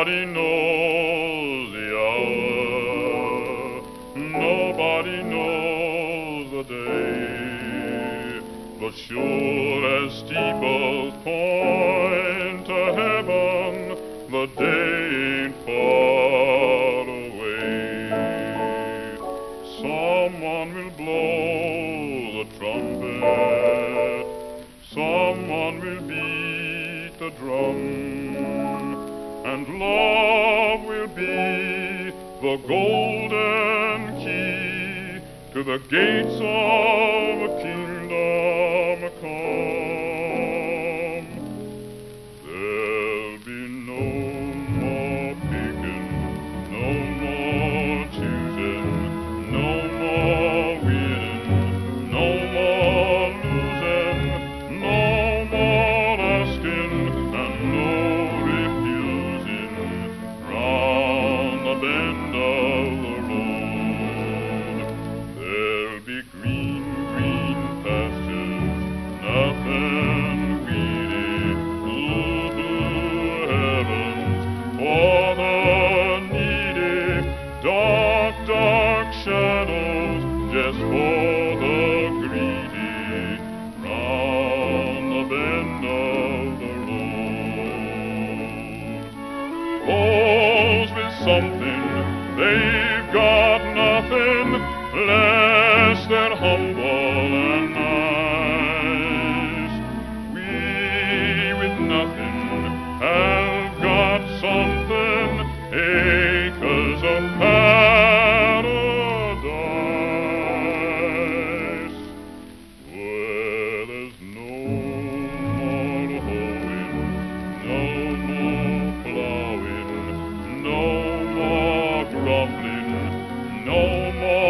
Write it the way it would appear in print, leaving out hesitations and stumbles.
Nobody knows the hour, nobody knows the day, but sure as steeples point to heaven, the day ain't far away. Someone will blow the trumpet, someone will beat the drum, and love will be the golden key to the gates of a kingdom come. There'll be no more picking, no more choosing, no more winning, no more losing, no more asking, and no refusing round the bend of the road. There'll be green, green pastures, nothing weedy, blue, blue heavens for the needy, dark, dark shadows just for the greedy, round the bend of the road. Those with something, they've got nothing, less than humble and nice. We with nothing have got something, acres of paradise, where there's no more hoeing, no more plowing, no more grumbling, no more